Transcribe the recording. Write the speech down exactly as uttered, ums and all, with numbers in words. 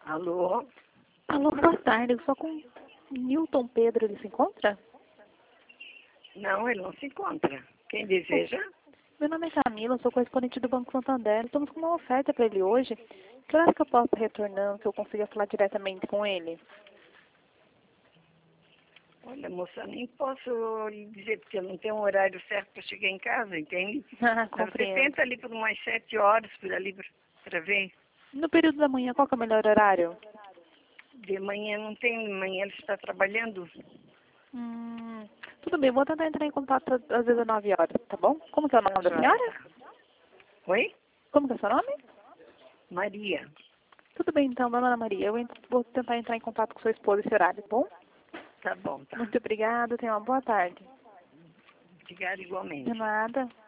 Alô? Alô, boa tarde. Só com Newton Pedro, ele se encontra? Não, ele não se encontra. Quem deseja? Meu nome é Camila, sou correspondente do Banco Santander. Estamos com uma oferta para ele hoje. Que horas que eu posso retornar, que eu consiga falar diretamente com ele? Olha, moça, nem posso lhe dizer, porque eu não tenho um horário certo para chegar em casa, entende? Ah, Mas você compreendo. tenta ali por umas sete horas, por ali, para ver. No período da manhã, qual que é o melhor horário? De manhã não tem, de manhã ele está trabalhando. Hum, tudo bem, vou tentar entrar em contato às dezenove horas, tá bom? Como que é o nome da Joia. senhora? Oi? Como que é o seu nome? Maria. Tudo bem, então, dona Ana Maria. Eu ent- vou tentar entrar em contato com sua esposa esse horário, tá bom? Tá bom, tá. Muito obrigada, tenha uma boa tarde. Obrigada De igualmente. nada.